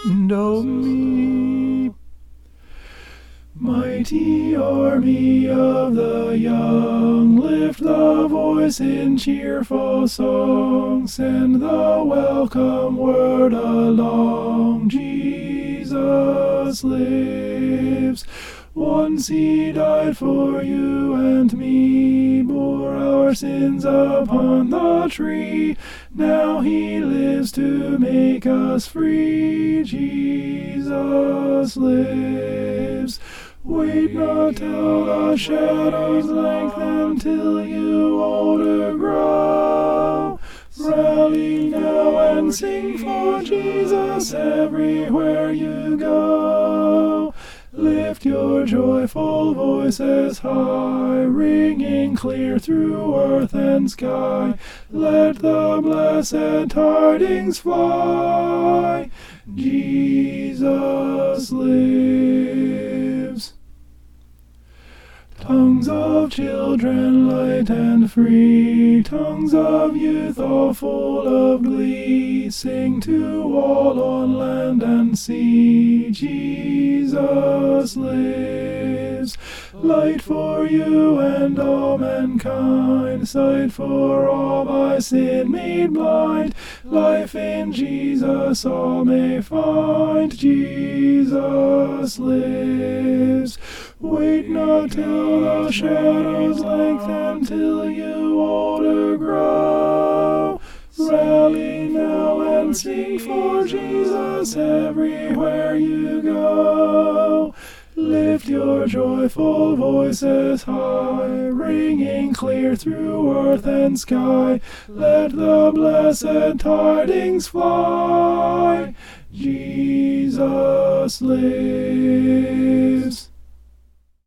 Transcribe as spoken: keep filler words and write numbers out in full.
and O me. Mighty army of the young, lift the voice in cheerful song, send the welcome word along. Jesus lives. Once he died for you and me, bore our sins upon the tree. Now he lives to make us free. Jesus lives. Wait not till the shadows lengthen, till you older grow. Rally now and sing for Jesus everywhere you go. Lift your joyful voices high, ringing clear through earth and sky. Let the blessed tidings fly. Jesus lives. Tongues of children light and free, tongues of youth all full of glee, sing to all on land and sea. Jesus lives. Light for you and all mankind, sight for all by sin made blind. Life in Jesus all may find. Jesus lives. Wait not till the shadows lengthen, till you older grow. Rally now and sing for Jesus everywhere you go. Lift your joyful voices high, ringing clear through earth and sky. Let the blessed tidings fly. Jesus lives.